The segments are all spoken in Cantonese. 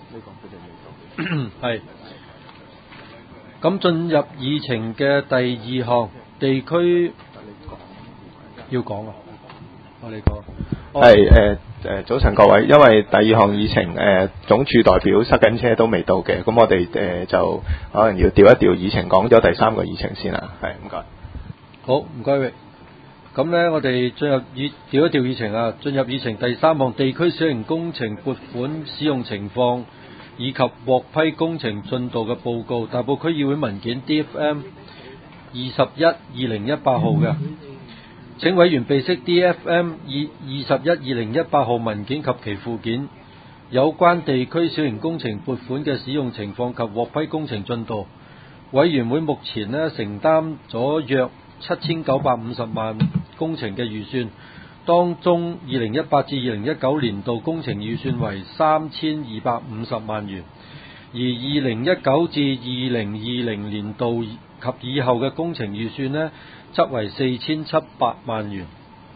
呢個佢哋未到。 係。咁進入議程嘅第二項，地區要講啊，我哋講。 早晨各位，因為第二項議程總署代表塞緊車都未到嘅，咁我哋就可能要調一調議程，講咗第三個議程先啦。係，唔該。 好，唔該域。咁呢，我哋調一調議程啊，進入議程第三項，地區小型工程撥款使用情況以及獲批工程進度嘅報告，大埔區議會文件 DFM 21/2018號嘅。請委員備悉 DFM 21/2018號文件及其附件，有關地區小型工程撥款嘅使用情況及獲批工程進度。委員會目前呢承擔咗約7950萬工程嘅預算，當中2018至2019年度工程預算為3250萬元，而2019至2020年度及以後嘅工程預算呢，則為4700萬元。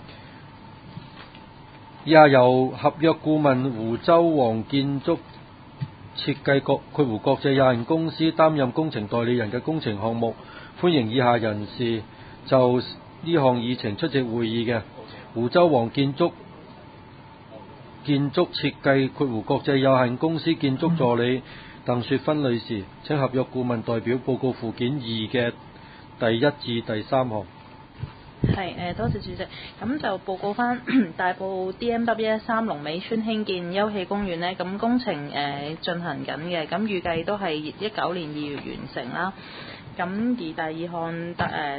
以下由合約顧問湖州黃建築設計國際有限公司擔任工程代理人嘅工程項目，歡迎以下人士就呢項議程出席會議嘅：湖州黃建築設計國際有限公司建築助理鄧雪芬女士，請合約顧問代表報告附件2嘅第1至第3項。 係多謝主席。咁就報告翻大埔 DMW13 龍尾村興建休憩公園呢，咁工程進行緊嘅，咁預計都係19年2月完成啦。咁而第二項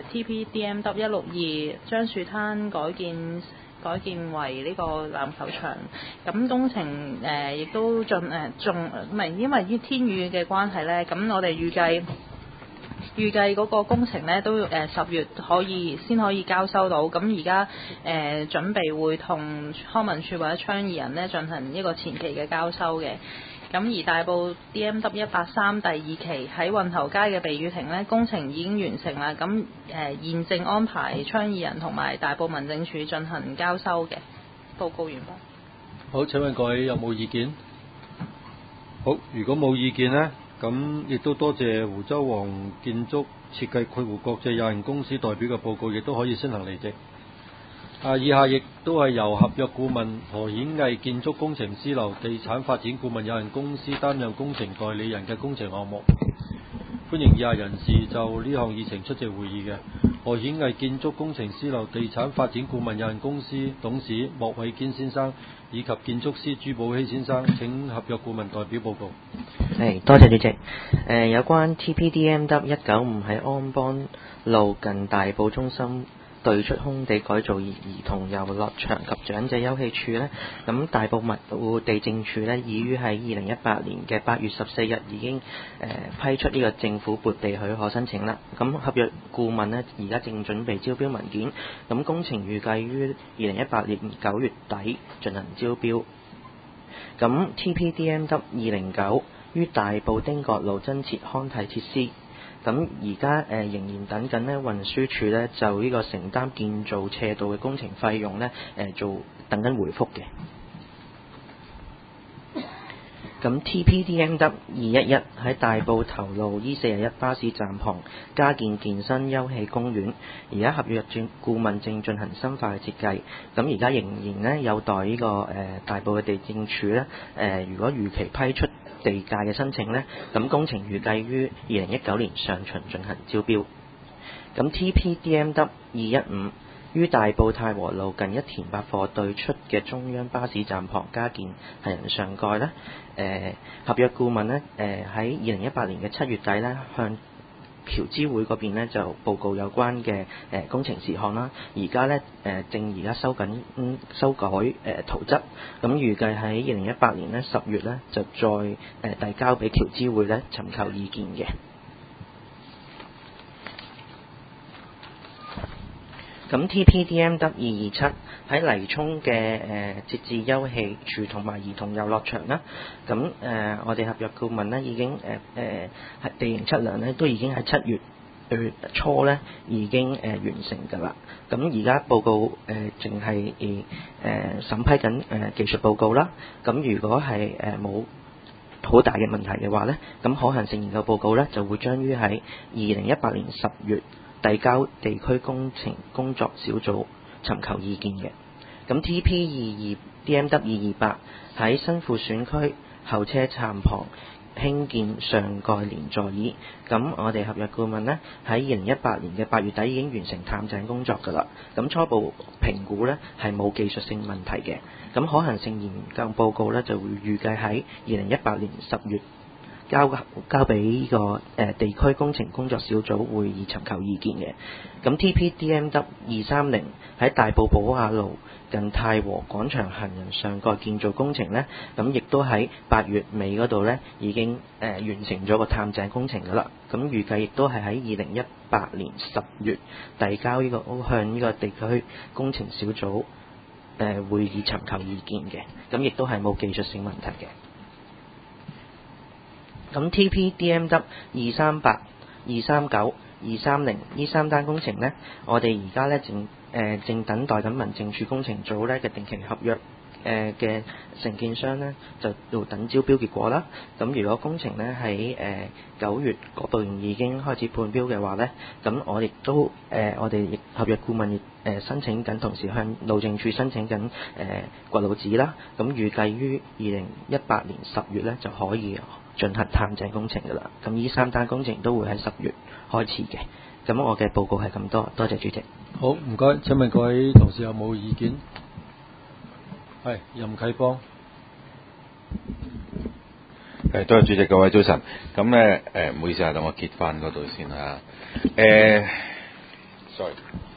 TPDMW162 樟樹灘改建為呢個籃球場，咁工程亦都因為天雨嘅關係呢，咁我哋預計嗰個工程呢都10月先可以交收到，咁而家準備會同康文署或者倡議人呢進行一個前期嘅交收嘅。咁而大埔 DMW183 第2期喺運頭街嘅避雨亭呢，工程已經完成啦，咁現正安排倡議人同埋大埔民政處進行交收嘅。報告完畢。 好，請問各位有冇意見？好，如果冇意見呢，咁亦都多謝湖州黃建築設計國際有限公司代表嘅報告，亦都可以先行離席。以下亦都係由合約顧問何顯毅建築工程師樓地產發展顧問有限公司擔任工程代理人嘅工程項目，歡迎以下人士就呢項議程出席會議嘅：何顯毅建築工程師樓地產發展顧問有限公司董事莫偉堅先生，以及建築師朱寶熙先生。請合約顧問代表報告。 多謝主席。有關 TPDMW195 喺安邦路近大埔中心對出空地改造兒童遊樂場及長者休憩處呢，咁大埔物地政處呢已於喺2018年嘅8月14日已經批出呢個政府撥地許可申請啦。咁合約顧問呢而家正準備招標文件，咁工程預計於2018年9月底進行招標。咁 TPDMW209 於大埔丁角路增設康體設施。咁而家仍然等緊呢運輸署呢就呢個承擔建造斜道嘅工程費用呢等緊回覆嘅。咁 TPDMW211 喺大埔頭路 E41巴士站旁加建健身休憩公園，而家合約顧問正進行深化嘅設計。咁而家仍然呢有待呢個大埔嘅地政處呢如果預期批出地界嘅申請呢，咁工程預計於2019年上旬進行招標。咁 TPDMW215 於大埔太和路近一田百貨對出嘅中央巴士站旁加建行人上蓋呢，合約顧問呢喺2018年嘅7月底呢向僑資會嗰邊呢就報告有關嘅工程事項啦。而家呢正修改圖則，咁預計喺2018年呢10月呢就再遞交俾僑資會呢尋求意見嘅。咁 TPDMW227 喺泥涌嘅設置休憩處同埋兒童遊樂場啦。咁我哋合約顧問呢已經地形測量呢都已經喺7月初呢已經完成㗎啦。咁而家報告淨係審批緊技術報告啦。咁如果係冇好大嘅問題嘅話呢，咁可行性研究報告呢就會將於喺2018年10月遞交地區工程工作小組尋求意見嘅。咁 TP22 DMW 228喺新富選區候車站旁興建上蓋連座椅，咁我哋合約顧問呢，喺2018年嘅8月底已經完成探井工作㗎啦。咁初步評估呢係冇技術性問題嘅。咁可行性研究報告呢，就會預計喺2018年10月交俾呢個地區工程工作小組會議尋求意見嘅。咁 TPDMW 230喺大埔寶雅路近太和廣場行人上蓋建造工程呢，咁亦都喺8月尾嗰度呢已經完成咗個探井工程㗎啦。咁預計亦都係喺2018年10月遞交向呢個地區工程小組會議尋求意見嘅。咁亦都係冇技術性問題嘅。咁 TPDMW 238、239、230呢3單工程呢，我哋而家呢正等待緊民政處工程組呢嘅定期合約嘅承建商呢，就要等招標結果啦。咁如果工程呢喺9月嗰度已經開始判標嘅話呢，咁我哋合約顧問亦申請緊，同時向路政署申請緊掘路紙啦。咁預計於2018年10月呢就可以進行探井工程㗎啦。咁呢3單工程都會喺10月開始嘅。咁我嘅報告係咁多，多謝主席。 好，唔該。請問各位同事有冇意見？係任啟邦。 多謝主席，各位早晨。咁咧唔好意思啊，等我揭翻嗰度先嚇。sorry。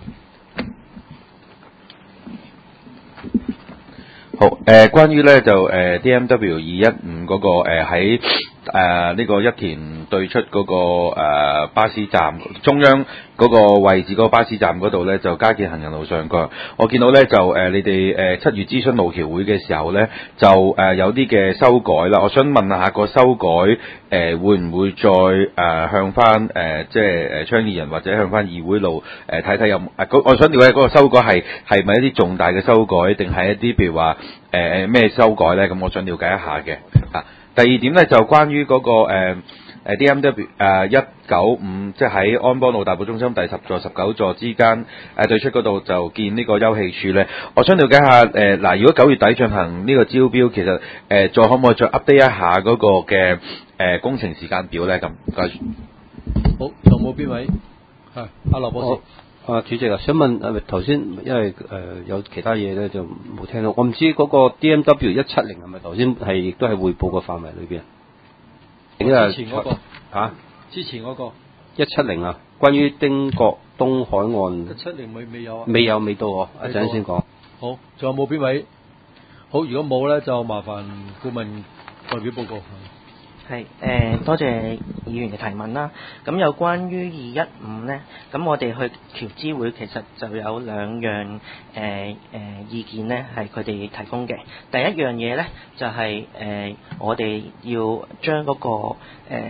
好，關於咧就DMW 215嗰個喺呢個一田對出嗰個巴士站中央嗰個位置嗰個巴士站嗰度咧，就加建行人路上蓋。我見到咧就你哋7月諮詢路橋會嘅時候咧，就有啲嘅修改啦。我想問下個修改會唔會再向翻即係倡議人或者向翻議會路睇睇有我想了解嗰個修改係咪一啲重大嘅修改，定係一啲譬如話咩修改咧？咁我想了解一下嘅。第二點咧就關於嗰個DMW 195，即係喺安邦路大埔中心第10座、19座之間對出嗰度就建呢個休憩處咧。我想了解下嗱，如果9月底進行呢個招標，其實再可唔可以再 update 一下嗰個嘅工程時間表咧？咁唔該。 好，仲有冇邊位？係阿羅博士。 主席啊，想問頭先因為有其他嘢咧就冇聽到，我唔知嗰個 DMW 170係咪頭先亦都係匯報嘅範圍裏邊？ 之前嗰個之前嗰個 170啊，關於丁角東海岸 170未有啊？ 未到我一陣先講。 好，仲有冇邊位？好，如果冇咧，就麻煩顧問代表報告。 係多謝議員嘅提問啦。咁有關於215呢，咁我哋去僑資會其實就有2樣意見呢係佢哋提供嘅。第一樣嘢呢，就係我哋要將嗰個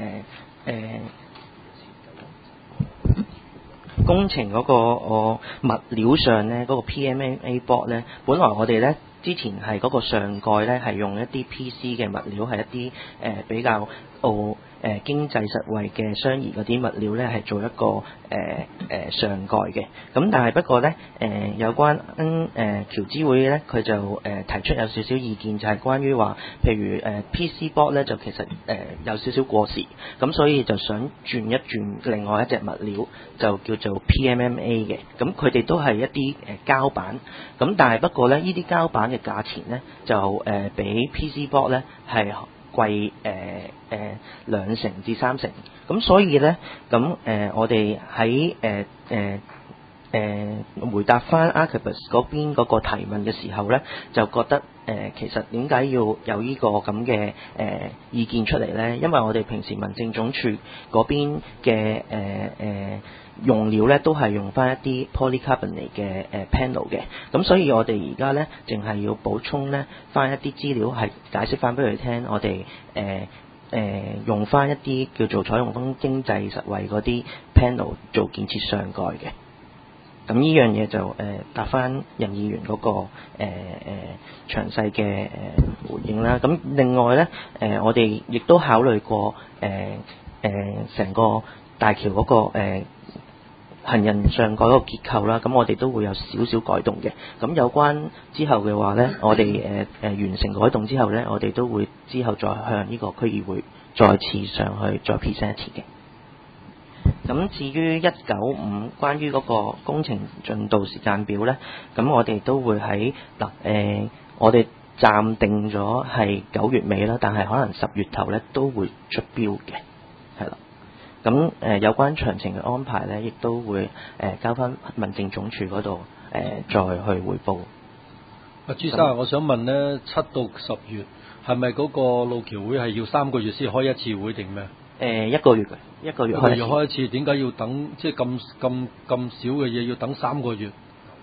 工程嗰個物料上呢，嗰個 PMMA board 呢，本來我哋呢之前係嗰個上蓋呢係用一啲 PC 嘅物料，係一啲比較經濟實惠嘅相宜嗰啲物料呢係做一個上蓋嘅。咁但係不過呢，有關僑資會呢，佢就提出有少少意見，就係關於話，譬如PC board 呢，就其實有少少過時，咁所以就想轉一轉另外一隻物料，就叫做 PMMA 嘅。咁佢哋都係一啲膠板，咁但係不過呢，呢啲膠板嘅價錢呢，就比 PC board 呢係貴2成至3成，咁所以呢，咁我哋喺回答翻 Archibus 嗰邊嗰個提問嘅時候呢，就覺得其實點解要有呢個咁嘅意見出嚟呢？因為我哋平時民政總署嗰邊嘅用料呢，都係用翻一啲 polycarbonate 嘅panel 嘅，咁所以我哋而家呢，淨係要補充呢翻一啲資料，係解釋翻俾佢聽，我哋用翻一啲叫做採用翻經濟實惠嗰啲 panel 做建設上蓋嘅。 咁呢樣嘢就答翻任議員嗰個詳細嘅回應啦。咁另外咧我哋亦都考慮過成個大橋嗰個行人上嗰個結構啦，咁我哋都會有少少改動嘅。咁有關之後嘅話咧，我哋完成改動之後咧，我哋都會之後再向呢個區議會再次上去再 present 一次嘅。咁至於195關於嗰個工程進度時間表咧，咁我哋都會喺我哋暫定咗係9月尾啦，但係可能10月頭咧都會出標嘅，係啦。咁有關詳情嘅安排咧，亦都會交翻民政總署嗰度再去匯報。 朱生，我想問咧，7到10月係咪嗰個路橋會係要3個月先開一次會定咩 ？1個月嘅，1個月開一次，點解要等？即係咁少嘅嘢要等3個月？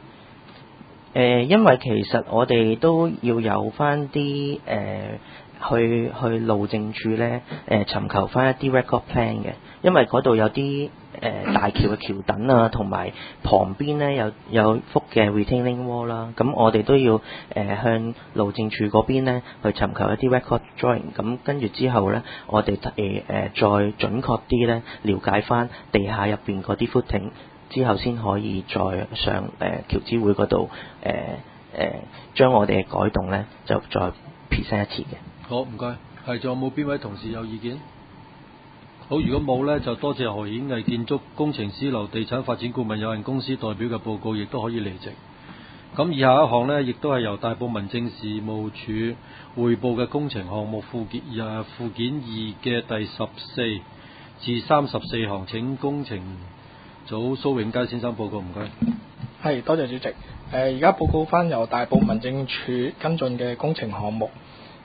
因為其實我哋都要有翻啲去路政處咧尋求翻一啲 record plan 嘅，因為嗰度有啲大橋嘅橋墩啊，同埋旁邊咧有幅嘅 retaining wall 啦，咁我哋都要向路政處嗰邊咧去尋求一啲 record drawing， 咁跟住之後咧，我哋再準確啲咧了解翻地下入邊嗰啲 footing， 之後先可以再上橋諮會嗰度將我哋嘅改動咧就再 present 一次嘅。 好，唔該。係，仲有冇邊位同事有意見？好，如果冇呢，就多謝何顯毅建築工程師樓地產發展顧問有限公司代表嘅報告，亦都可以離席。咁以下一項呢，亦都係由大埔民政事務處匯報嘅工程項目附件2嘅第14至34項，請工程組蘇永佳先生報告，唔該。 係，多謝主席。而家報告翻由大埔民政處跟進嘅工程項目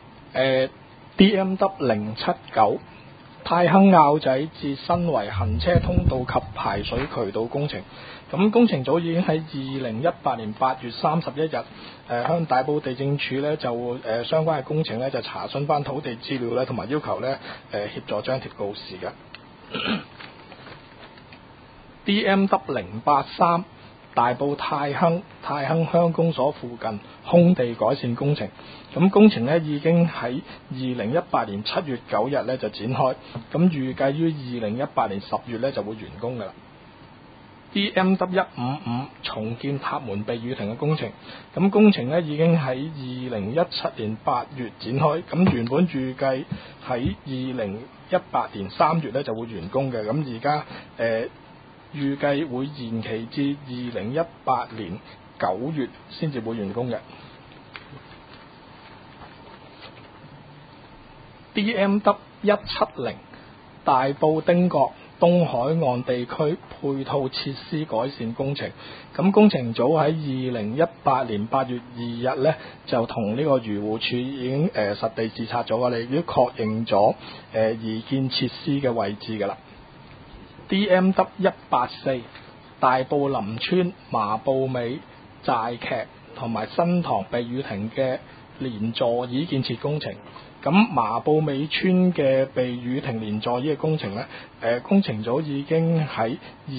，DMW 079太坑坳仔至新圍行車通道及排水渠道工程。咁工程組已經喺2018年8月31日向大埔地政處咧就相關嘅工程咧就查詢翻土地資料咧，同埋要求咧協助張貼告示嘅。DMW 083大埔太坑鄉公所附近空地改善工程，咁工程咧已經喺2018年7月9日咧就展開，咁預計於2018年10月咧就會完工噶啦。DMW 155重建塔門避雨亭嘅工程，咁工程咧已經喺2017年8月展開，咁原本預計喺2018年3月咧就會完工嘅，咁而家預計會延期至2018年9月先至會完工嘅。DMW 170大埔汀角東海岸地區配套設施改善工程，咁工程組喺2018年8月2日呢，就同呢個漁護署已經實地視察咗，我哋已經確認咗擬建設施嘅位置㗎啦。DMW 184大埔林村麻布尾寨劇同埋新塘避雨亭嘅連座椅建設工程，咁麻布尾村嘅避雨亭連座椅嘅工程呢，工程組已經喺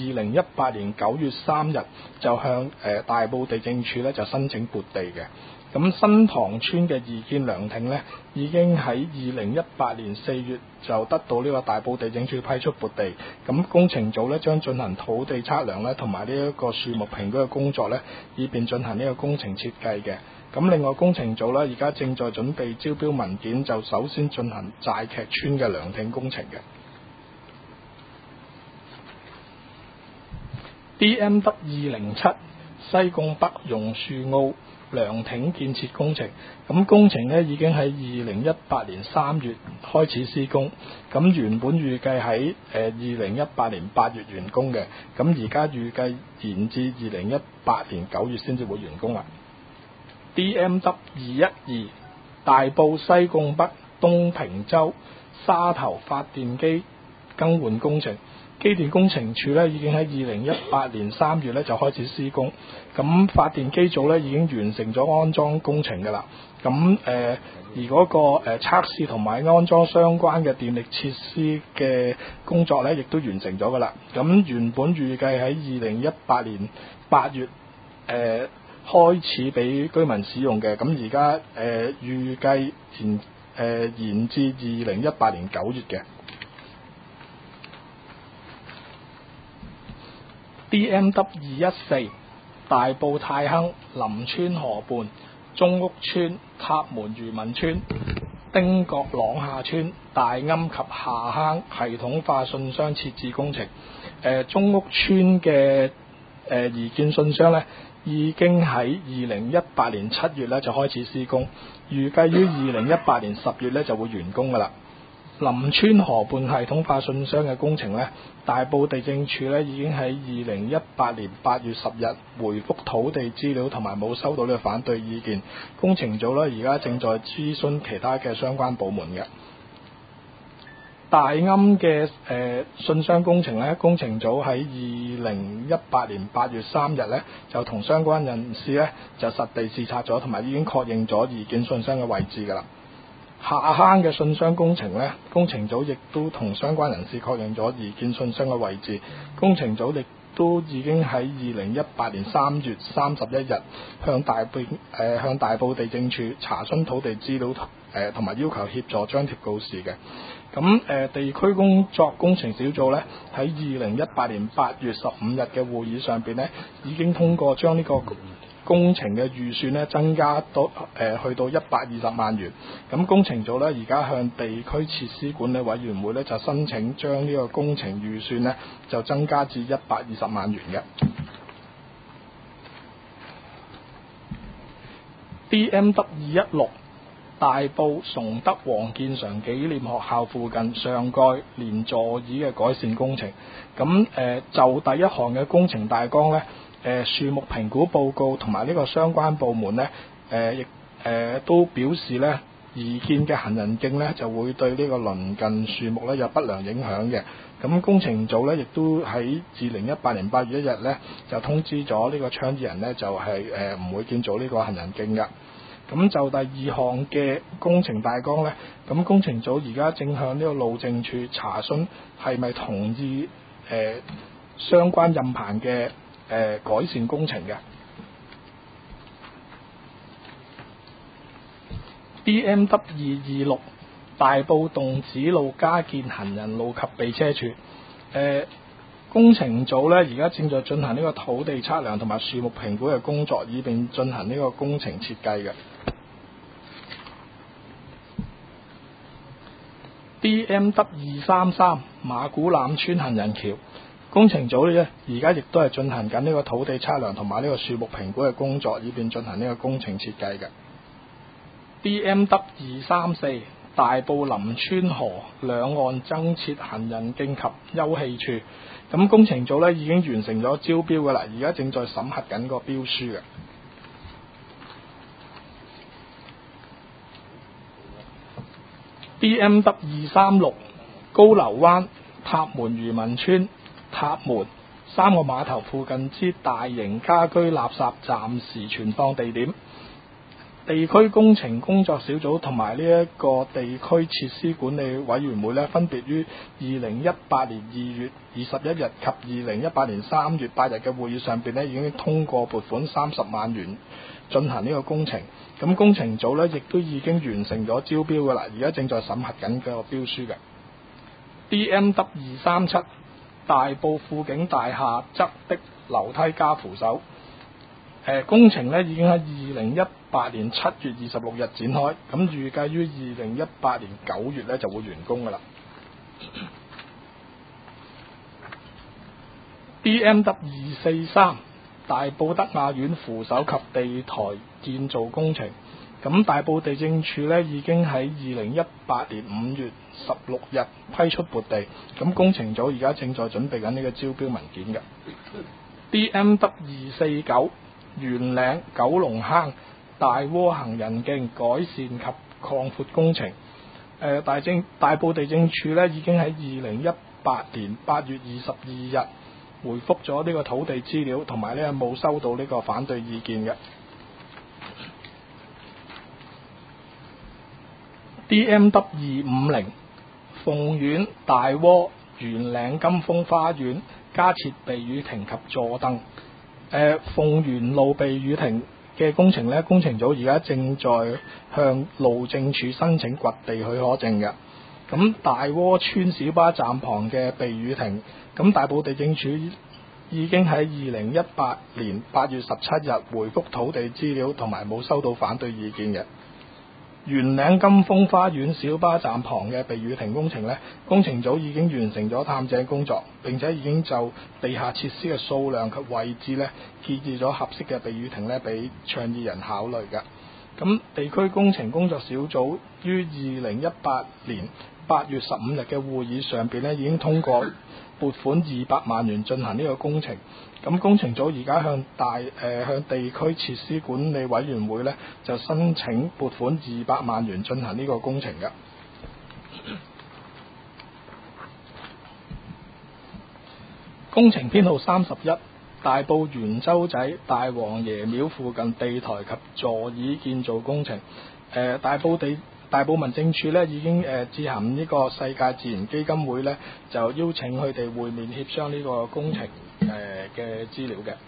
2018年9月3日就向大埔地政處咧就申請撥地嘅。咁新塘村嘅擬建涼亭呢，已經喺2018年4月就得到呢個大埔地政處批出撥地，咁工程組呢，將進行土地測量呢同埋呢一個樹木評估嘅工作呢，以便進行呢個工程設計嘅。咁另外工程組呢，而家正在準備招標文件，就首先進行寨劇村嘅涼亭工程嘅。DMW 207西貢北榕樹澳涼亭建設工程，咁工程呢已經喺2018年3月開始施工，咁原本預計喺2018年8月完工嘅，咁而家預計延至2018年9月先至會完工啦。DMW 212大埔西貢北東平洲沙頭發電機更換工程。機電工程署咧已經喺2018年3月咧就開始施工，咁發電機組咧已經完成咗安裝工程㗎啦。咁而嗰個測試同埋安裝相關嘅電力設施嘅工作咧，亦都完成咗㗎啦。咁原本預計喺2018年8月開始俾居民使用嘅，咁而家預計延至2018年9月嘅。DM-214 大埔太坑林村河畔中屋村塔門漁民村汀角朗下村大庵及下坑系統化信箱設置工程。中屋村嘅移建信箱呢，已經喺2018年7月咧就開始施工，預計於2018年10月咧就會完工㗎啦。林村河畔系統化信箱嘅工程呢，大埔地政處呢已經喺2018年8月10日回覆土地資料同埋冇收到呢個反對意見。工程組呢而家正在諮詢其他嘅相關部門嘅。大庵嘅信箱工程呢，工程組喺2018年8月3日呢就同相關人士呢就實地視察咗，同埋已經確認咗移建信箱嘅位置㗎啦。下坑嘅信箱工程呢，工程組亦都同相關人士確認咗移建信箱嘅位置。工程組亦都已經喺2018年3月31日向大埔地政處查詢土地資料同埋要求協助張貼告示嘅。咁地區工作工程小組呢，喺2018年8月15日嘅會議上邊呢，已經通過將呢個工程嘅預算咧增加到去到120萬元。咁工程組咧而家向地區設施管理委員會咧就申請將呢個工程預算咧就增加至120萬元嘅。DM-216 大埔崇德黃建常紀念學校附近上蓋連座椅嘅改善工程。咁就第一項嘅工程大綱咧。樹木評估報告同埋呢個相關部門呢，亦都表示呢，移建嘅行人徑呢就會對呢個鄰近樹木呢有不良影響嘅。咁工程組呢亦都喺2018年8月1日呢就通知咗呢個倡議人呢，就係唔會建造呢個行人徑㗎。咁就第二項嘅工程大綱呢，咁工程組而家正向呢個路政處查詢係咪同意相關任棚嘅改善工程嘅。DM-226 大埔洞子路加建行人路及避車處。工程組呢而家正在進行呢個土地測量同埋樹木評估嘅工作，以便進行呢個工程設計嘅。DM-233 馬古欖村行人橋。工程組呢而家亦都係進行緊呢個土地測量同埋呢個樹木評估嘅工作，以便進行呢個工程設計嘅。DM-234 大埔林村河兩岸增設行人徑及休憩處。咁工程組呢已經完成咗招標㗎啦，而家正在審核緊個標書嘅。DM-236 高流灣塔門漁民村塔門三個碼頭附近之大型家居垃圾暫時存放地點。地區工程工作小組同埋呢一個地區設施管理委員會呢，分別於2018年2月21日及2018年3月8日嘅會議上邊呢，已經通過撥款30萬元進行呢個工程。咁工程組呢亦都已經完成咗招標㗎啦，而家正在審核緊個標書嘅。DM-237 大埔富景大廈側的樓梯加扶手。工程呢已經喺2018年7月26日展開，咁預計於2018年9月呢就會完工㗎啦。DM-243 大埔德雅苑扶手及地台建造工程。咁大埔地政處呢已經喺2018年5月16日批出撥地，咁工程組而家正在準備緊呢個招標文件嘅。DM-249 圓嶺九龍坑大窩行人徑改善及擴闊工程。大埔地政處呢已經喺2018 年8月22日回覆咗呢個土地資料，同埋呢冇收到呢個反對意見嘅。DMW250 鳳苑大窩圓嶺金峰花園加設避雨亭及座凳。鳳園路避雨亭嘅工程呢，工程組而家正在向路政署申請掘地許可證嘅。咁大窩村小巴站旁嘅避雨亭，咁大埔地政署已經喺2018年8月17日回覆土地資料，同埋冇收到反對意見嘅。圓嶺金峰花園小巴站旁嘅避雨亭工程呢，工程組已經完成咗探井工作，並且已經就地下設施嘅數量及位置呢，建議咗合適嘅避雨亭呢，俾倡議人考慮嘅。咁地區工程工作小組於2018年8月15日嘅會議上邊呢，已經通過撥款200萬元進行呢個工程。咁工程組而家向地區設施管理委員會呢，就申請撥款200萬元進行呢個工程嘅。工程編號31，大埔元洲仔大王爺廟附近地台及座椅建造工程。大埔民政處呢，已經致函呢個世界自然基金會呢，就邀請佢哋會面協商呢個工程嘅資料嘅。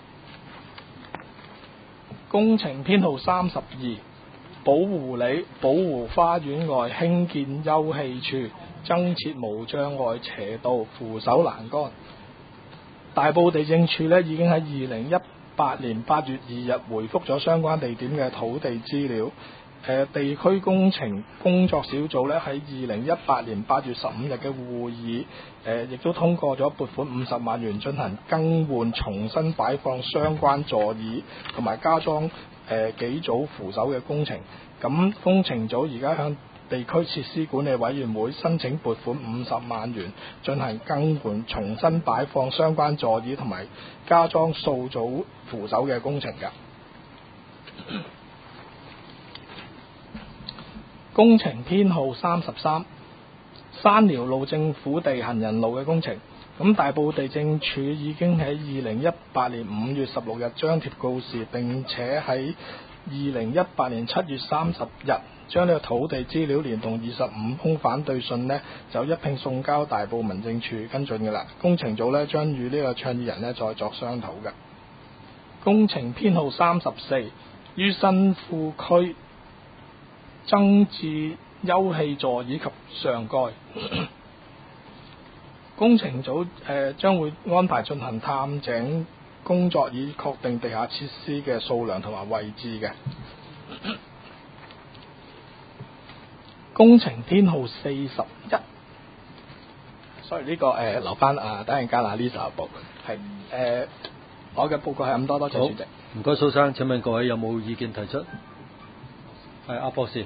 工程編號32，寶湖里寶湖花園外興建休憩處，增設無障礙斜道扶手欄杆。大埔地政處呢，已經喺2018年8月2日回覆咗相關地點嘅土地資料。地區工程工作小組呢，喺2018年8月15日嘅會議，亦都通過咗撥款50萬元進行更換、重新擺放相關座椅同埋加裝幾組扶手嘅工程。咁工程組而家向地區設施管理委員會申請撥款50萬元進行更換、重新擺放相關座椅同埋加裝數組扶手嘅工程㗎。工程編號33，山寮路政府地行人路嘅工程。咁大埔地政處已經喺2018年5月16日張貼告示，並且喺2018年7月30日將呢個土地資料連同25封反對信呢，就一併送交大埔民政處跟進嘅啦。工程組呢，將與呢個倡議人呢再作商討嘅。工程編號34，於新富區增置休憩座椅及上蓋。工程組將會安排進行探井工作，以確定地下設施嘅數量同埋位置嘅。工程編號41，所以呢個留翻等陣間Lisa報係我嘅報告係咁多，多謝主席。 唔該，蘇生。請問各位有冇意見提出？係阿博士。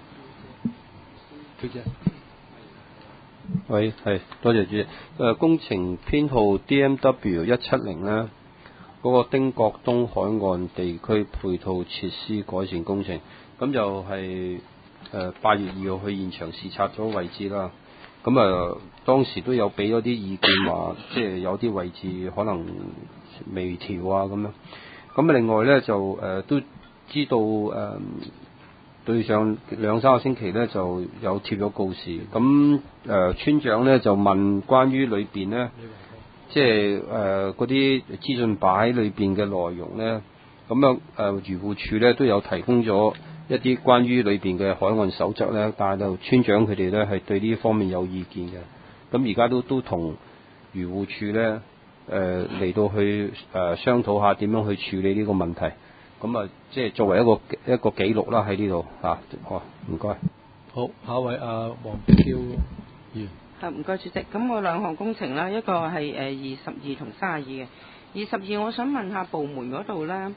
喂，係多謝主席。工程編號 DMW170 咧，嗰個汀角東海岸地區配套設施改善工程，咁就係8月2號去現場視察咗位置啦。咁當時都有俾咗啲意見話，即係有啲位置可能微調啊咁樣。咁另外咧就都知道對上2-3個星期咧就有貼咗告示，咁村長咧就問關於裏邊咧，即係嗰啲資訊擺裏邊嘅內容咧，咁漁護署咧都有提供咗一啲關於裏邊嘅海岸守則咧，但係就村長佢哋咧係對呢方面有意見嘅，咁而家都同漁護署咧嚟到去商討下點樣去處理呢個問題。咁即係作為一個記錄啦喺呢度嚇。唔該。 好，下一位黃碧嬌議員。 唔該主席。咁我兩項工程啦，一個係22同32嘅。22我想問下部門嗰度咧，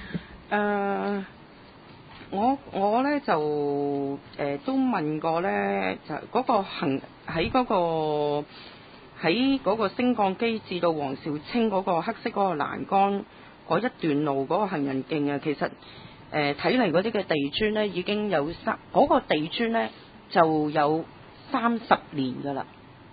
我咧就都問過咧，就嗰個喺嗰個升降機至到黃兆清嗰個黑色嗰個欄杆嗰一段路嗰個行人徑啊，其實睇嚟嗰啲嘅地磚咧已經有嗰個地磚咧就有30年㗎啦。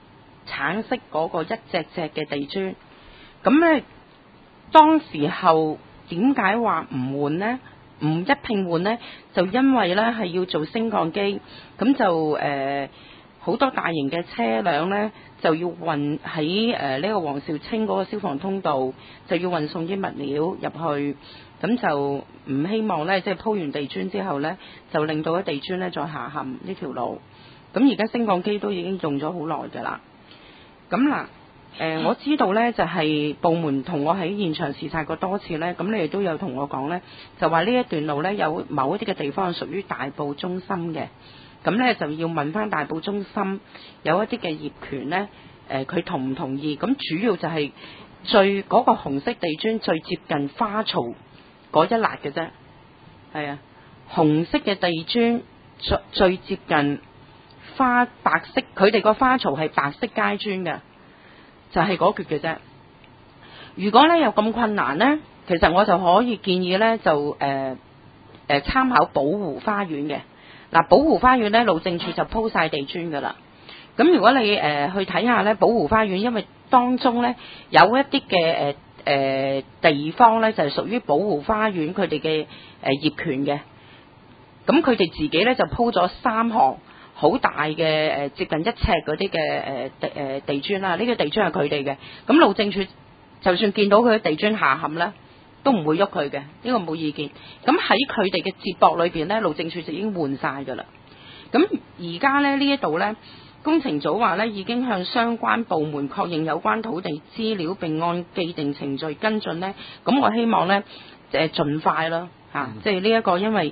橙色嗰個一隻隻嘅地磚。咁咧，當時候點解話唔換呢？唔一併換呢？就因為咧係要做升降機，咁就好多大型嘅車輛呢，就要運喺呢個黃兆清嗰個消防通道，就要運送啲物料入去，咁就唔希望呢，即係鋪完地磚之後呢，就令到啲地磚呢再下陷呢條路。咁而家升降機都已經用咗好耐㗎啦。咁嗱，我知道呢，就係部門同我喺現場視察過多次呢，咁你哋都有同我講呢，就話呢一段路呢，有某一啲嘅地方係屬於大埔中心嘅。咁咧就要問翻大埔中心有一啲嘅業權咧，佢同唔同意？咁主要就係最嗰個紅色地磚最接近花槽嗰一欄嘅啫，係啊，紅色嘅地磚最接近白色，佢哋個花槽係白色階磚嘅，就係嗰橛嘅啫。如果咧有咁困難咧，其實我就可以建議咧就參考寶湖花園嘅。嗱，寶湖花園咧，路政署就鋪晒地磚噶啦。咁如果你去睇下咧，寶湖花園，因為當中咧有一啲嘅地方咧就係屬於寶湖花園佢哋嘅業權嘅。咁佢哋自己咧就鋪咗3行好大嘅接近1尺嗰啲嘅地磚啦。呢個地磚係佢哋嘅。咁路政署就算見到佢嘅地磚下陷咧，都唔會喐佢嘅，呢個冇意見。咁喺佢哋嘅接駁裏邊呢，路政署就已經換晒㗎啦。咁而家呢一度呢，工程組話呢已經向相關部門確認有關土地資料，並按既定程序跟進呢。咁我希望呢盡快啦嚇，即係呢一個因為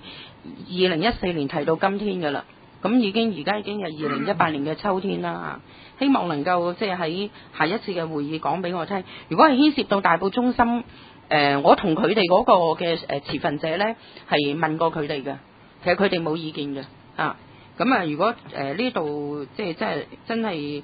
2014年提到今天㗎啦，咁而家已經係2018年嘅秋天啦嚇，希望能夠即係喺下一次嘅會議講俾我聽。如果係牽涉到大埔中心。我同佢哋嗰個嘅持份者呢係問過佢哋嘅，其實佢哋冇意見嘅啊。咁啊，如果呢度即係真係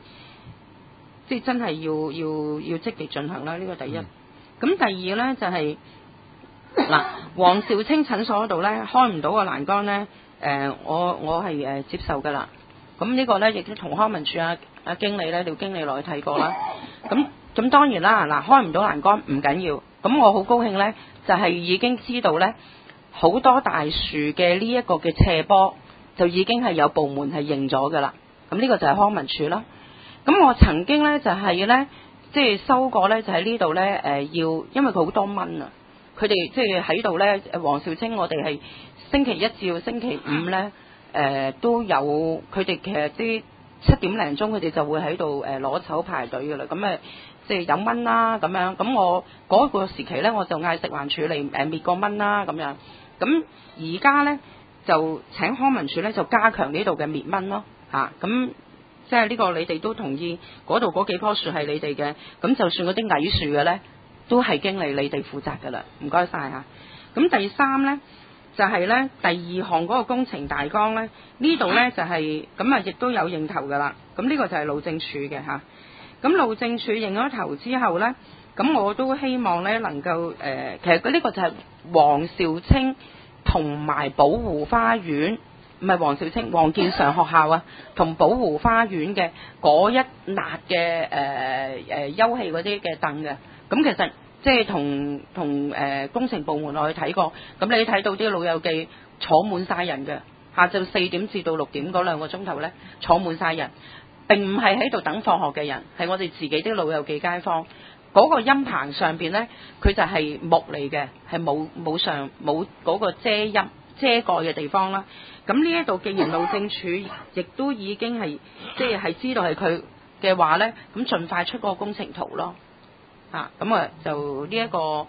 要積極進行啦，呢個第一。咁第二呢，就係嗱，黃兆清診所嗰度呢開唔到個欄杆呢，我係接受㗎啦。咁呢個呢，亦都同康文署經理呢廖經理落去睇過啦。咁當然啦，嗱，開唔到欄杆唔緊要。咁我好高興呢，就係已經知道呢，好多大樹嘅呢一個嘅斜坡就已經係有部門係認咗㗎啦。咁呢個就係康文署啦。咁我曾經呢，就係呢，即係收過呢，就喺呢度呢，因為佢好多蚊啊，佢哋即係喺度呢，黃兆清我哋係星期一至到星期五呢，都有佢哋其實啲7點零鐘佢哋就會喺度攞籌排隊㗎啦。咁即係有蚊啦咁樣，咁我嗰個時期呢，我就嗌食環署嚟滅個蚊啦咁樣。咁而家呢，就請康文署呢，就加強呢度嘅滅蚊咯嚇。咁即係呢個你哋都同意，嗰度嗰幾棵樹係你哋嘅，咁就算嗰啲矮樹嘅呢，都係經理你哋負責㗎啦。唔該晒嚇。咁第三呢，就係呢第2項嗰個工程大綱呢，呢度呢，就係咁啊，亦都有認頭㗎啦。咁呢個就係路政署嘅嚇。咁路政署認咗頭之後呢，咁我都希望呢能夠其實呢個就係黃兆清同埋寶湖花園，唔係黃兆清，黃建常學校啊，同寶湖花園嘅嗰一笪嘅休憩嗰啲嘅凳嘅。咁其實即係同工程部門落去睇過，咁你睇到啲老友記坐滿晒人嘅，下晝4點至到6點嗰2個鐘頭呢，坐滿晒人。並唔係喺度等放學嘅人，係我哋自己啲老友記街坊。嗰個陰棚上邊呢，佢就係木嚟嘅，係冇嗰個遮蓋嘅地方啦。咁呢一度既然路政署亦都已經係即係知道係佢嘅話呢，咁盡快出個工程圖咯。咁就呢一個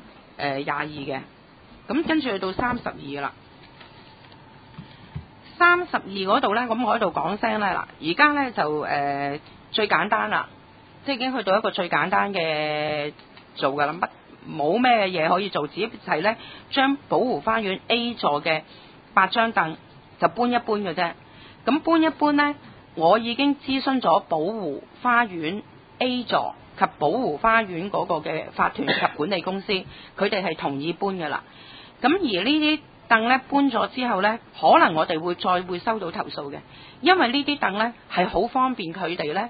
22嘅，咁跟住去到32啦。32嗰度呢，咁我喺度講聲啦。嗱，而家呢，就最簡單啦，即係已經去到一個最簡單嘅做㗎啦，冇咩嘢可以做，只係呢將寶湖花園 A 座嘅8張凳就搬一搬嘅啫。咁搬一搬呢，我已經諮詢咗寶湖花園 A 座及寶湖花園嗰個嘅法團及管理公司，佢哋係同意搬㗎啦。咁而呢啲凳咧搬咗之後呢，可能我哋會收到投訴嘅，因為呢啲凳呢係好方便佢哋呢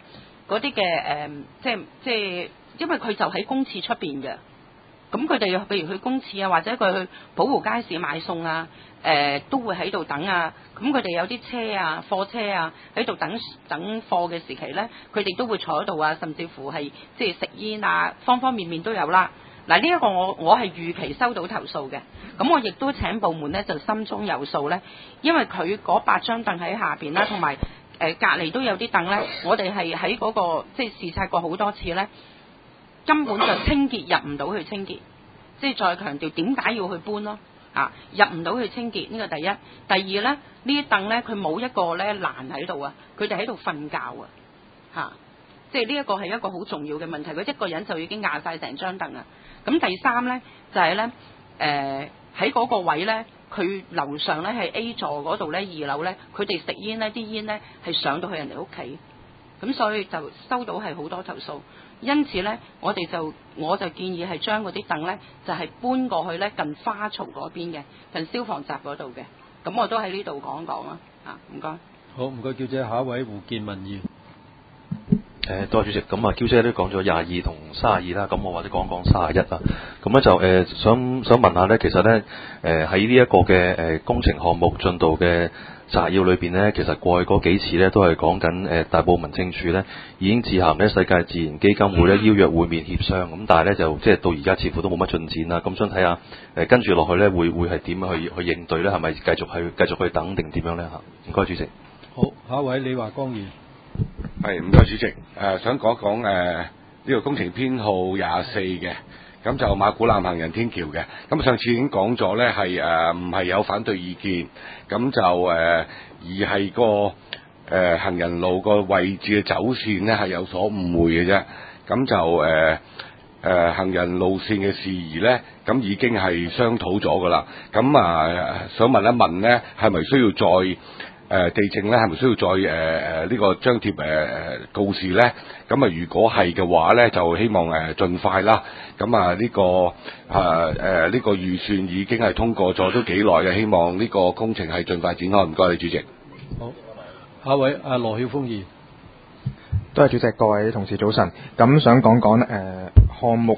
嗰啲嘅即係因為佢就喺公廁出邊嘅。咁佢哋譬如去公廁啊，或者佢去寶湖街市買餸啊，都會喺度等啊。咁佢哋有啲車啊、貨車啊喺度等貨嘅時期呢，佢哋都會坐喺度啊，甚至乎係即係食煙啊，方方面面都有啦。嗱，呢一個我係預期收到投訴嘅，咁我亦都請部門呢就心中有數呢，因為佢嗰8張凳喺下邊啦，同埋隔離都有啲凳呢，我哋係喺嗰個即係視察過好多次呢。根本就清潔入唔到去清潔，即係再強調點解要去搬咯？入唔到去清潔呢個第一，第二呢，呢啲凳呢，佢冇一個呢欄喺度啊，佢哋喺度瞓覺啊，即係呢一個係一個好重要嘅問題，佢一個人就已經壓晒成張凳啊。咁第三呢，就係呢，喺嗰個位呢，佢樓上呢係 A 座嗰度呢，2樓呢，佢哋食煙呢啲煙呢係上到去人哋屋企，咁所以就收到係好多投訴。因此呢，我就建議係將嗰啲凳呢，就係搬過去呢近花槽嗰邊嘅，近消防閘嗰度嘅。咁我都喺呢度講講啦。唔該。 好，唔該，嬌姐，下一位胡建文議員。 多謝主席。咁啊，嬌姐都講咗22同32啦，咁我或者講31啦。咁咧就想問下呢，其實呢，喺呢一個嘅工程項目進度嘅摘要裏邊呢，其實過去嗰幾次呢都係講緊大埔民政處呢已經致函呢世界自然基金會呢邀約會面協商，咁但係呢，就即係到而家似乎都冇乜進展啦。咁想睇下跟住落去呢會係點去應對呢？係咪繼續去等定點樣呢？唔該主席。 好，下一位李華光議員。 係，唔該主席。想講講呢個工程編號24嘅，咁就馬古南行人天橋嘅。咁上次已經講咗呢，係唔係有反對意見，咁就而係個行人路個位置嘅走線呢係有所誤會嘅啫。咁就行人路線嘅事宜呢，咁已經係商討咗噶啦。咁想問一問呢，係咪需要再地政咧係咪需要再呢個張貼告示咧？咁如果係嘅話咧，就希望盡快啦。咁呢個預算已經係通過咗都幾耐嘅，希望呢個工程係盡快展開。唔該你主席。 好，下一位羅曉峰議員。 多謝主席，各位同事早晨。咁想講講項目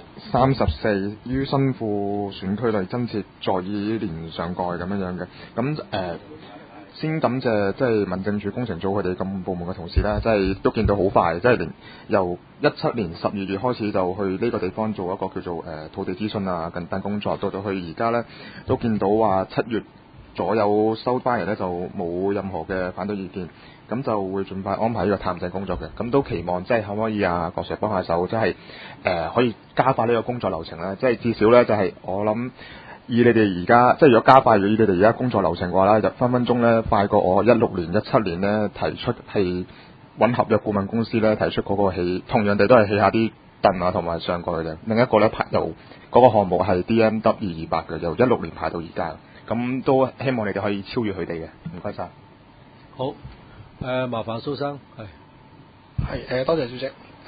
34於新富選區內增設座椅連上蓋咁樣嘅。咁先感謝即係民政處工程組佢哋咁部門嘅同事啦，即係都見到好快，即係連由17年12月開始就去呢個地方做一個叫做土地諮詢啊等等工作，到去而家呢，都見到話7月左右收翻嚟呢，就冇任何嘅反對意見，咁就會盡快安排呢個探證工作嘅，咁都期望即係可唔可以郭 Sir 幫下手，即係可以加快呢個工作流程啦，即係至少呢，就係我諗。以你哋而家即係如果加快咗以你哋而家工作流程嘅話咧，就分分鐘咧快過我16年、17年咧提出係揾合約顧問公司咧提出嗰個起，同樣地都係起下啲凳啊同埋上蓋嘅。另一個咧由嗰個項目係 DMW 228嘅，由16年排到而家，咁都希望你哋可以超越佢哋嘅。唔該晒。 好，麻煩蘇生係多謝主席。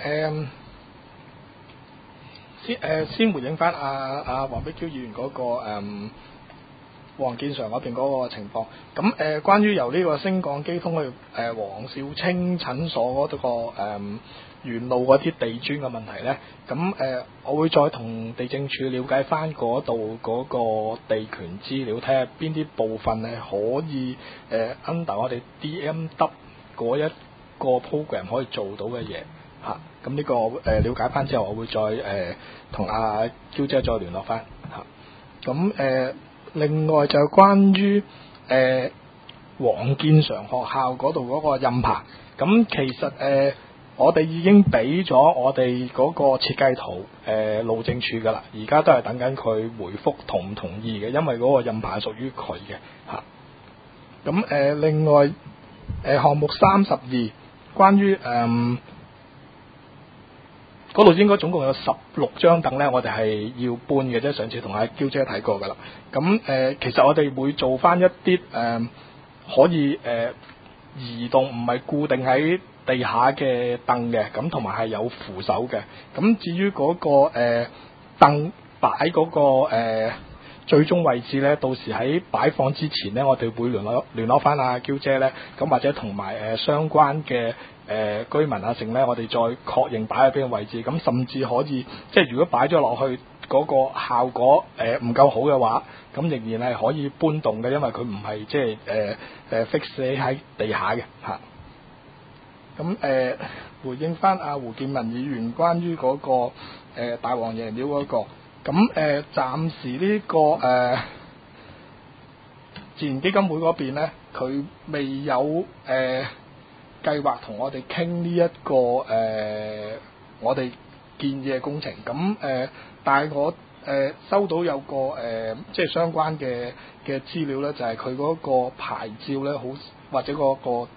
先回應翻黃碧嬌議員嗰個黃建常嗰邊嗰個情況。咁關於由呢個升降機通去黃少清診所嗰個沿路嗰啲地磚嘅問題咧，咁我會再同地政處了解翻嗰度嗰個地權資料，睇下邊啲部分係可以under 我哋 DMW 嗰一個 program 可以做到嘅嘢。咁呢個了解翻之後，我會再同阿嬌姐再聯絡翻嚇。咁另外就關於黃建常學校嗰度嗰個印牌，咁其實我哋已經俾咗我哋嗰個設計圖路政處噶啦，而家都係等緊佢回覆同唔同意嘅，因為嗰個印牌係屬於佢嘅嚇。咁另外項目32關於嗰度應該總共有16張凳咧，我哋係要搬嘅啫。上次同阿嬌姐睇過噶啦。咁其實我哋會做翻一啲可以移動，唔係固定喺地下嘅凳嘅，咁同埋係有扶手嘅。咁至於嗰個凳擺嗰個最終位置呢，到時喺擺放之前呢，我哋會聯絡翻阿嬌姐呢，咁或者同埋相關嘅居民啊剩呢，我哋再確認擺喺邊個位置，咁甚至可以即係如果擺咗落去嗰個效果唔夠好嘅話，咁仍然係可以搬動嘅，因為佢唔係即係fix 死喺地下嘅嚇。咁回應翻阿胡建文議員關於嗰、個、大王爺廟嗰、個，咁暫時呢、個自然基金會嗰邊咧，佢未有計劃同我哋傾呢一個我哋建議嘅工程。咁但係我收到有個即係相關嘅資料咧，就係佢嗰個牌照咧，好或者嗰、個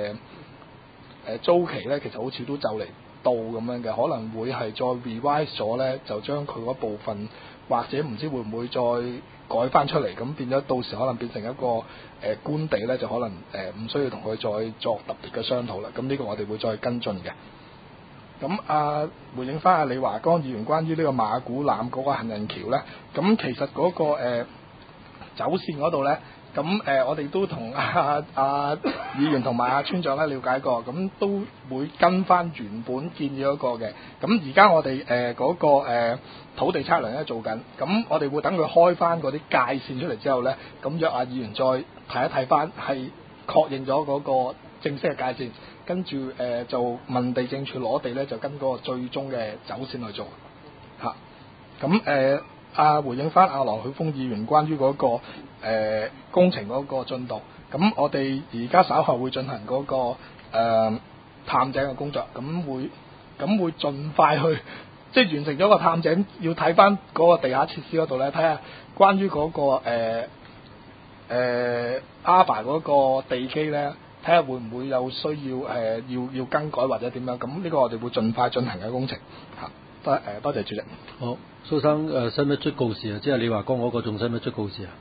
租期咧，其實好似都就嚟到咁樣嘅，可能會係再 revise 咗咧，就將佢嗰部分或者唔知會唔會再改翻出嚟，咁變咗到時可能變成一個官地咧，就可能唔需要同佢再作特別嘅商討啦。咁呢個我哋會再跟進嘅。咁回應翻阿李華剛議員關於呢個馬古欖嗰個行人橋咧，咁其實嗰、個走線嗰度咧，咁我哋都同阿議員同埋阿村長咧了解過，咁都會跟翻原本建議嗰個嘅。咁而家我哋嗰個土地測量咧做緊，咁我哋會等佢開翻嗰啲界線出嚟之後咧，咁約阿議員再睇一睇翻，係確認咗嗰個正式嘅界線，跟住就問地政處攞地咧，就跟嗰個最終嘅走線去做嚇。咁回應翻阿羅許峰議員關於嗰、個工程嗰個進度，咁我哋而家稍後會進行嗰、個探井嘅工作，咁會盡快去即係完成咗個探井，要睇翻嗰個地下設施嗰度咧，睇下關於嗰、個阿爸嗰個地基咧，睇下會唔會有需要要更改或者點樣，咁呢個我哋會盡快進行嘅工程嚇。多謝主席。 好，蘇生使唔使出告示啊？即係你話講嗰個仲使唔使出告示啊？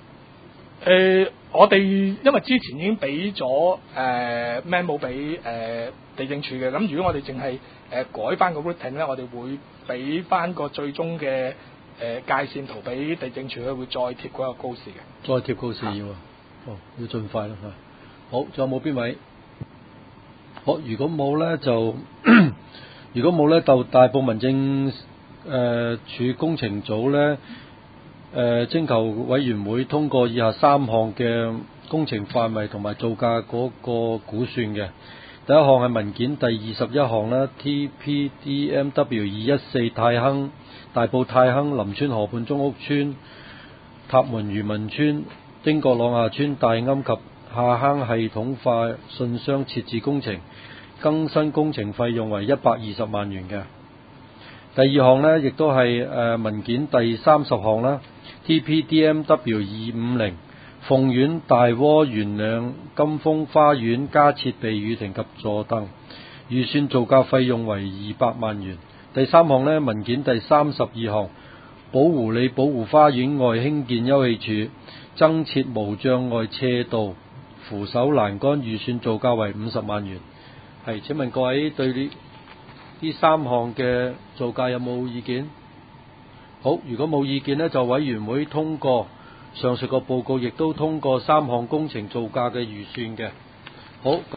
我哋因為之前已經俾咗memo 俾地政處嘅，咁如果我哋淨係改翻個 routing 咧，我哋會俾翻個最終嘅界線圖俾地政處，佢會再貼嗰個告示嘅。 再貼告示要啊？哦，要盡快啦嚇。好，仲有冇邊位？好，如果冇咧就如果冇咧，就大埔民政處工程組咧。徵求委員會通過以下3項嘅工程範圍同埋造價嗰個估算嘅。第一項係文件第21項啦 ，TPDMW214 太亨大埔太亨林村河畔中屋村塔門漁民村丁角朗下村大庵及下坑系統化信箱設置工程，更新工程費用為120萬元嘅。第二項呢，亦都係文件第30項啦。TPDMW250 鳳苑大窩原諒金峰花園加設備雨亭及坐凳，預算造價費用為200萬元。第三項呢，文件第32項寶湖里寶湖花園外興建休憩處，增設無障礙斜道扶手欄杆，預算造價為50萬元。係，請問各位對呢3項嘅造價有冇意見？好，如果冇意見呢，就委員會通過上述個報告，亦都通過3項工程造價嘅預算嘅。好。